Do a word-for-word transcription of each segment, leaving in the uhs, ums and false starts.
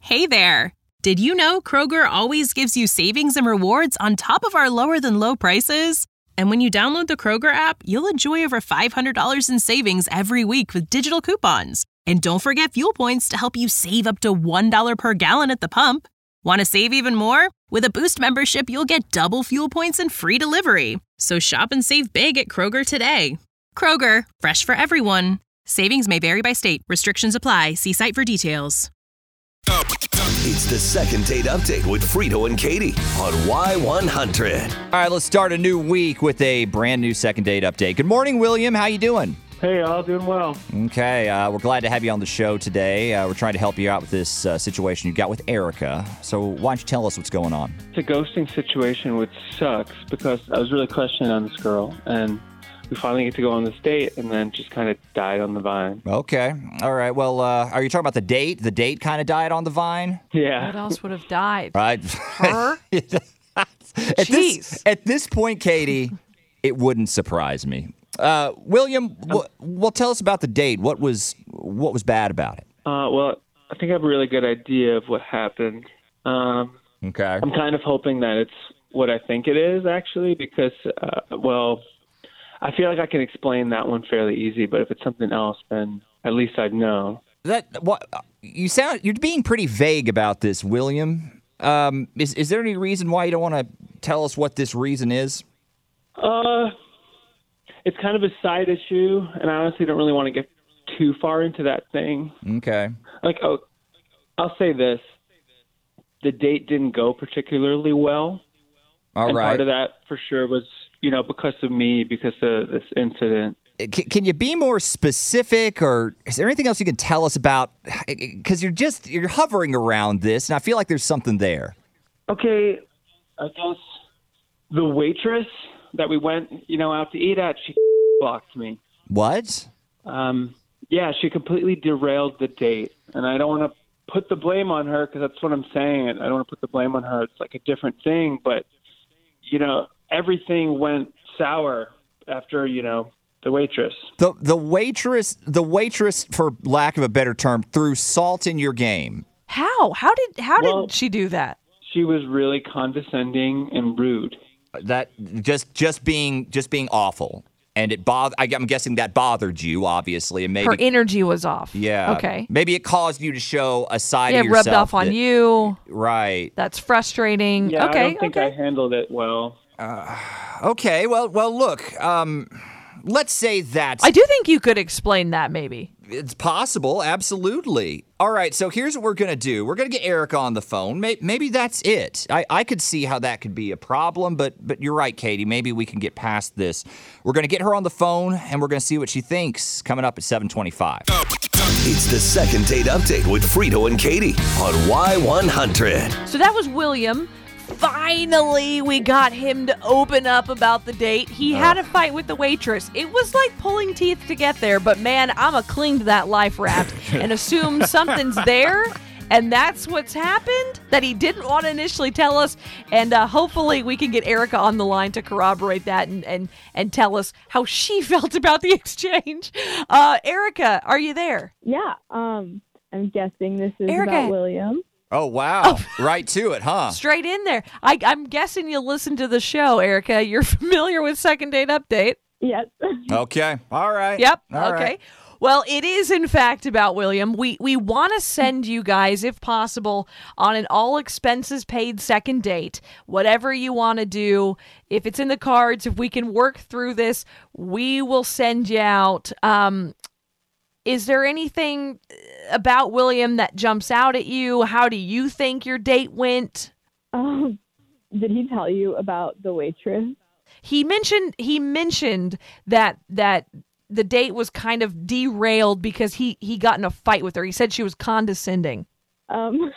Hey there! Did you know Kroger always gives you savings and rewards on top of our lower-than-low prices? And when you download the Kroger app, you'll enjoy over five hundred dollars in savings every week with digital coupons. And don't forget fuel points to help you save up to one dollar per gallon at the pump. Want to save even more? With a Boost membership, you'll get double fuel points and free delivery. So shop and save big at Kroger today. Kroger, fresh for everyone. Savings may vary by state. Restrictions apply. See site for details. It's the second date update with Frito and Katie on Y one hundred. All right, let's start a new week with a brand new second date update. Good morning, William. How you doing? Hey, all doing well. Okay, uh, we're glad to have you on the show today. Uh, we're trying to help you out with this uh, situation you got with Erica. So why don't you tell us what's going on? It's a ghosting situation, which sucks because I was really questioning on this girl, and we finally get to go on this date, and then just kind of died on the vine. Okay, all right. Well, uh, are you talking about the date? The date kind of died on the vine? Yeah. What else would have died? Right. Her? at, this, at this point, Katie, it wouldn't surprise me. Uh, William, w- well, tell us about the date. What was what was bad about it? Uh, well, I think I have a really good idea of what happened. Um, Okay. I'm kind of hoping that it's what I think it is, actually, because, uh, well, I feel like I can explain that one fairly easy, but if it's something else, then at least I'd know. That what you sound you're being pretty vague about this, William. Um, is is there any reason why you don't want to tell us what this reason is? Uh, it's kind of a side issue, and I honestly don't really want to get too far into that thing. Okay. Like, oh, I'll say this: the date didn't go particularly well. All and right. Part of that, for sure, was you know because of me, because of this incident. Can, can you be more specific, or is there anything else you can tell us about? Because you're just you're hovering around this, and I feel like there's something there. Okay, I guess the waitress that we went, you know, out to eat at, she blocked me. What? Um, yeah, she completely derailed the date, and I don't want to put the blame on her because that's what I'm saying. I don't want to put the blame on her. It's like a different thing, but you know, everything went sour after you know. The waitress. The the waitress the waitress, for lack of a better term, threw salt in your game. How? How did how Well, did she do that? She was really condescending and rude. That just just being just being awful, and it bothered. I'm guessing that bothered you, obviously, and maybe Her energy was off. yeah. Okay. Maybe it caused you to show a side Yeah, of it yourself. rubbed off on that- you. Right. That's frustrating. Yeah, okay. I don't think okay. I handled it well. Okay. Well. Well. Look. Um. Let's say that's. I do think you could explain that maybe. It's possible, absolutely. All right, so here's what we're going to do. We're going to get Erica on the phone. Maybe, maybe that's it. I, I could see how that could be a problem, but but you're right, Katie. Maybe we can get past this. We're going to get her on the phone, and we're going to see what she thinks coming up at seven twenty-five. It's the second date update with Frito and Katie on Y one hundred. So that was William. Finally, we got him to open up about the date. He had a fight with the waitress. It was like pulling teeth to get there, but man, I'm a cling to that life raft and assume something's there. And that's what's happened that he didn't want to initially tell us. And uh, hopefully we can get Erica on the line to corroborate that and, and, and tell us how she felt about the exchange. Uh, Erica, are you there? Yeah, um, I'm guessing this is Erica. about William. Oh, wow. Right to it, huh? Straight in there. I, I'm guessing you listen to the show, Erica. You're familiar with Second Date Update. Yes. Okay. All right. Yep. All okay. right. Well, it is, in fact, about William. We we want to send you guys, if possible, on an all-expenses-paid second date. Whatever you want to do. If it's in the cards, if we can work through this, we will send you out. Um, is there anything about William that jumps out at you? How do you think your date went? Um, did he tell you about the waitress? He mentioned he mentioned that that the date was kind of derailed because he, he got in a fight with her. He said she was condescending. Um,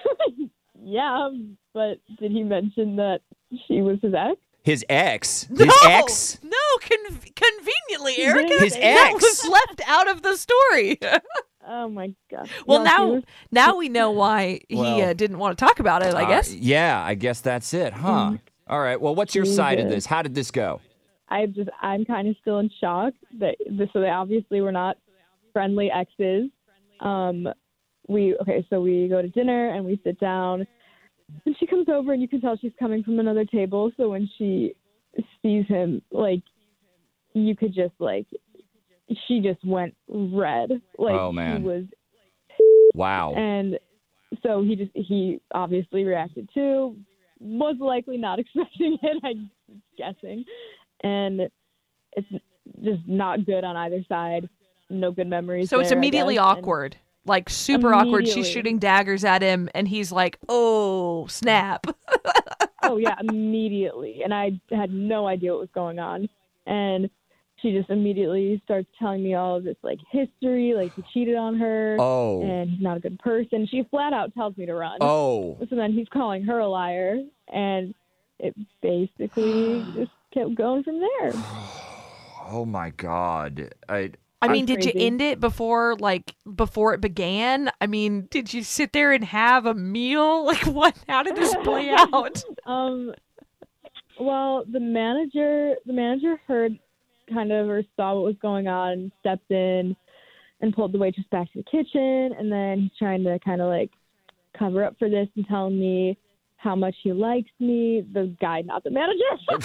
yeah, but did he mention that she was his ex? His ex? No, His ex? no, con- conveniently, Erica. His That ex? was left out of the story. Oh my god. Well, No, she now was- now we know why he Well, uh, didn't want to talk about it, I Uh, guess. yeah, I guess that's it, huh? All right. Well, what's your side of this? How did this go? I just I'm kind of still in shock that so they obviously were not friendly exes. Um, we, okay, so we go to dinner and we sit down. And she comes over and you can tell she's coming from another table. So when she sees him, like, you could just, like, she just went red. Like, Oh, man. He was, Wow. and so he just, he obviously reacted too. Was likely not expecting it, I'm guessing. And it's just not good on either side. No good memories. So it's there, I immediately guess. And- awkward. Like super awkward. She's Immediately. shooting daggers at him and he's like, oh, snap. Oh, yeah, immediately. And I had no idea what was going on. And she just immediately starts telling me all of this, like, history, like he cheated on her. Oh. And he's not a good person. She flat out tells me to run. Oh. So then he's calling her a liar. And it basically just kept going from there. Oh, my God. I... I mean, did you crazy. end it before, like, before it began? I mean, did you sit there and have a meal? Like, what? How did this play out? Um, well, the manager, the manager heard kind of or saw what was going on and stepped in and pulled the waitress back to the kitchen. And then he's trying to kind of like cover up for this and telling me how much he likes me. The guy, not the manager.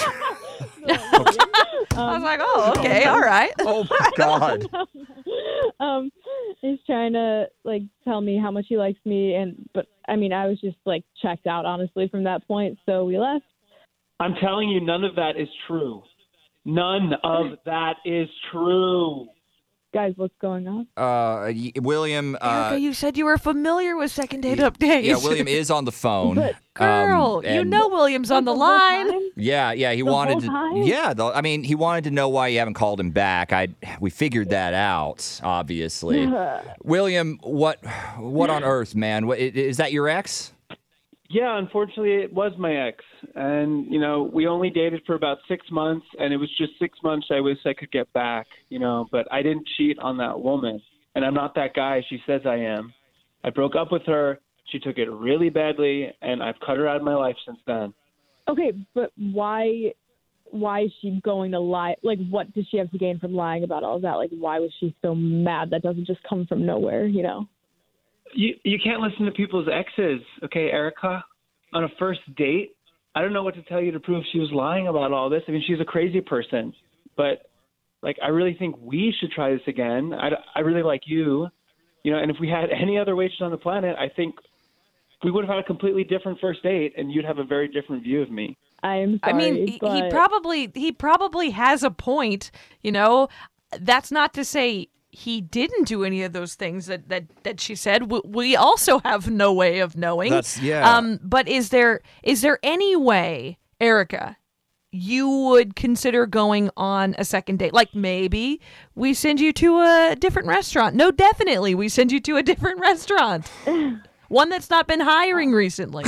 I was like, oh, okay, all right. Oh, my God. um, he's trying to like tell me how much he likes me, and but I mean, I was just like checked out honestly from that point. So we left. I'm telling you, none of that is true. None of that is true. Guys, what's going on? Uh, y- William... Uh, Erica, you said you were familiar with Second Date Updates. yeah, William is on the phone. But- Girl, Um, you and- know William's on the whole line. time? Yeah, yeah, he The wanted whole to. time? Yeah, the, I mean, he wanted to know why you haven't called him back. I we figured that out, obviously. William, what what on earth, man? What, i- is that your ex? Yeah, unfortunately, it was my ex. And, you know, we only dated for about six months, and it was just six months I wish I could get back, you know, but I didn't cheat on that woman. And I'm not that guy she says I am. I broke up with her. She took it really badly, and I've cut her out of my life since then. Okay, but why why is she going to lie? Like, what does she have to gain from lying about all of that? Like, why was she so mad? That doesn't just come from nowhere, you know? You you can't listen to people's exes, okay, Erica? On a first date, I don't know what to tell you to prove she was lying about all this. I mean, she's a crazy person. But, like, I really think we should try this again. I, I really like you, you know, and if we had any other waitress on the planet, I think we would have had a completely different first date, and you'd have a very different view of me. I am sorry, I mean, he, he but probably he probably has a point. You know, that's not to say he didn't do any of those things that that, that she said. We, we also have no way of knowing. That's- yeah. Um, but is there is there any way, Erica, you would consider going on a second date? Like maybe we send you to a different restaurant. No, definitely we send you to a different restaurant. One that's not been hiring recently.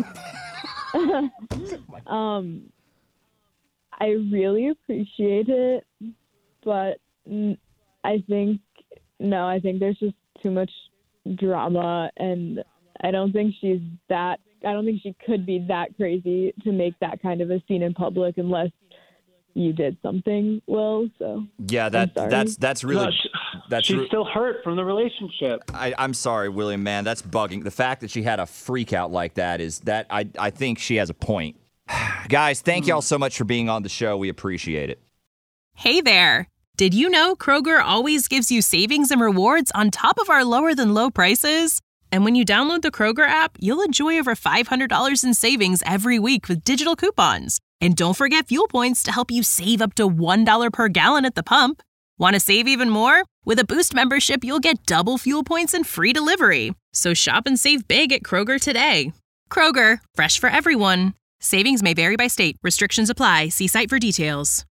um, I really appreciate it, but mm, I think no, I think there's just too much drama, and I don't think she's that. I don't think she could be that crazy to make that kind of a scene in public unless you did something, Will. So Yeah, that sorry. that's that's really No, she- that's. She's re- still hurt from the relationship. I, I'm sorry, William. Man, that's bugging. The fact that she had a freak out like that is that I I think she has a point. Guys, thank y'all so much for being on the show. We appreciate it. Hey there! Did you know Kroger always gives you savings and rewards on top of our lower than low prices? And when you download the Kroger app, you'll enjoy over five hundred dollars in savings every week with digital coupons. And don't forget fuel points to help you save up to one dollar per gallon at the pump. Want to save even more? With a Boost membership, you'll get double fuel points and free delivery. So shop and save big at Kroger today. Kroger, fresh for everyone. Savings may vary by state. Restrictions apply. See site for details.